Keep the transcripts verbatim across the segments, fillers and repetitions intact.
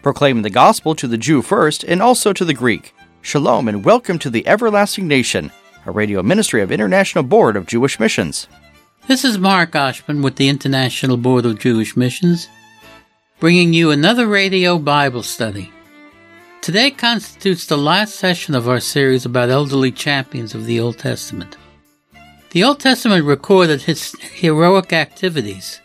proclaiming the gospel to the Jew first and also to the Greek. Shalom and welcome to the Everlasting Nation, a radio ministry of International Board of Jewish Missions. This is Mark Oshman with the International Board of Jewish Missions, bringing you another radio Bible study. Today constitutes the last session of our series about elderly champions of the Old Testament. The Old Testament recorded his heroic activities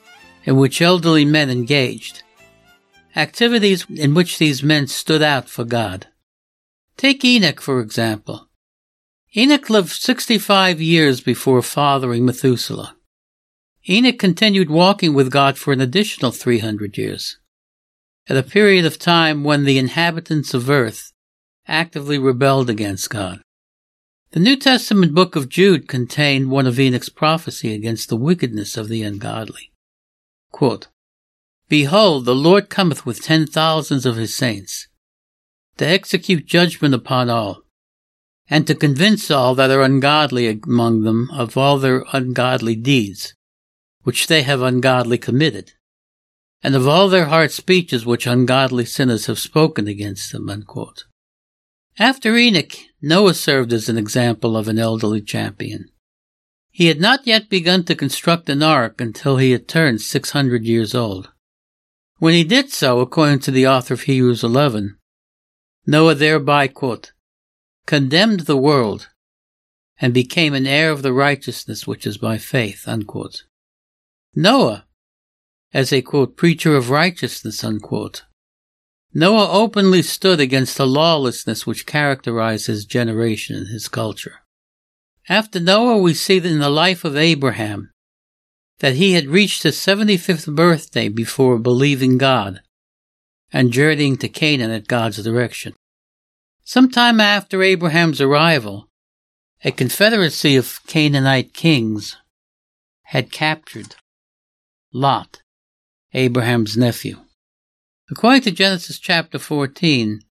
in which elderly men engaged, activities in which these men stood out for God. Take Enoch, for example. Enoch lived sixty-five years before fathering Methuselah. Enoch continued walking with God for an additional three hundred years, at a period of time when the inhabitants of earth actively rebelled against God. The New Testament book of Jude contained one of Enoch's prophecy against the wickedness of the ungodly. Quote, "Behold, the Lord cometh with ten thousands of his saints, to execute judgment upon all, and to convince all that are ungodly among them of all their ungodly deeds, which they have ungodly committed, and of all their hard speeches which ungodly sinners have spoken against them." Unquote. After Enoch, Noah served as an example of an elderly champion. He had not yet begun to construct an ark until he had turned six hundred years old. When he did so, according to the author of Hebrews eleven, Noah thereby, quote, condemned the world and became an heir of the righteousness which is by faith, unquote. Noah, as a, quote, preacher of righteousness, unquote, Noah openly stood against the lawlessness which characterized his generation and his culture. After Noah, we see in the life of Abraham that he had reached his seventy-fifth birthday before believing God and journeying to Canaan at God's direction. Sometime after Abraham's arrival, a confederacy of Canaanite kings had captured Lot, Abraham's nephew. According to Genesis chapter fourteen,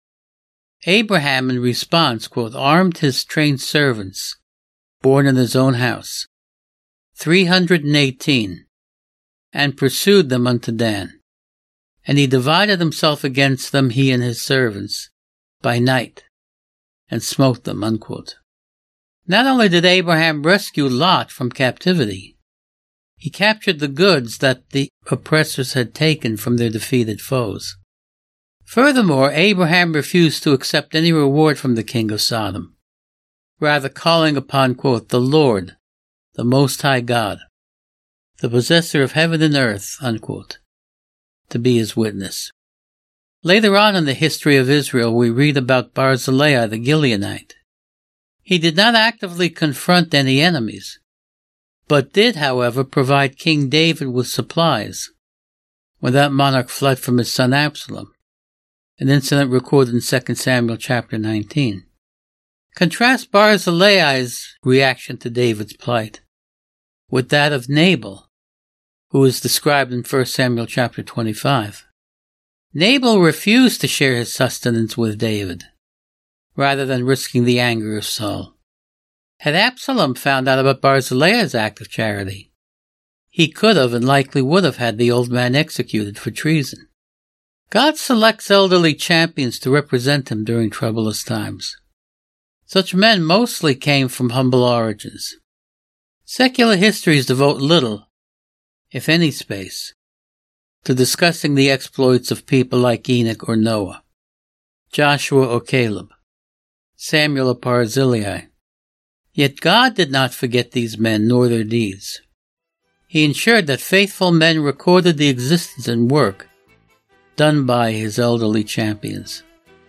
Abraham in response, quote, armed his trained servants, born in his own house, three hundred and eighteen, and pursued them unto Dan. And he divided himself against them, he and his servants, by night, and smote them, unquote. Not only did Abraham rescue Lot from captivity, he captured the goods that the oppressors had taken from their defeated foes. Furthermore, Abraham refused to accept any reward from the king of Sodom, rather calling upon, quote, the Lord, the Most High God, the possessor of heaven and earth, unquote, to be his witness. Later on in the history of Israel, we read about Barzillai the Gileadite. He did not actively confront any enemies, but did, however, provide King David with supplies when that monarch fled from his son Absalom, an incident recorded in Second Samuel chapter nineteen. Contrast Barzillai's reaction to David's plight with that of Nabal, who is described in First Samuel chapter twenty-five. Nabal refused to share his sustenance with David, rather than risking the anger of Saul. Had Absalom found out about Barzillai's act of charity, he could have and likely would have had the old man executed for treason. God selects elderly champions to represent him during troublous times. Such men mostly came from humble origins. Secular histories devote little, if any space, to discussing the exploits of people like Enoch or Noah, Joshua or Caleb, Samuel or Barzillai. Yet God did not forget these men nor their deeds. He ensured that faithful men recorded the existence and work done by his elderly champions.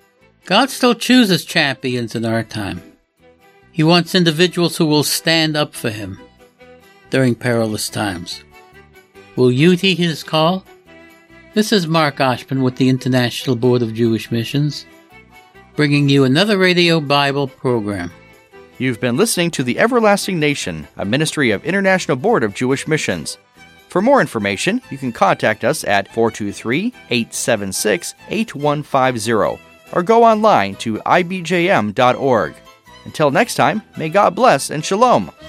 God still chooses champions in our time. He wants individuals who will stand up for him during perilous times. Will you heed his call? This is Mark Oshman with the International Board of Jewish Missions, bringing you another radio Bible program. You've been listening to The Everlasting Nation, a ministry of International Board of Jewish Missions. For more information, you can contact us at four two three, eight seven six, eight one five zero or go online to I B J M dot org. Until next time, may God bless and shalom.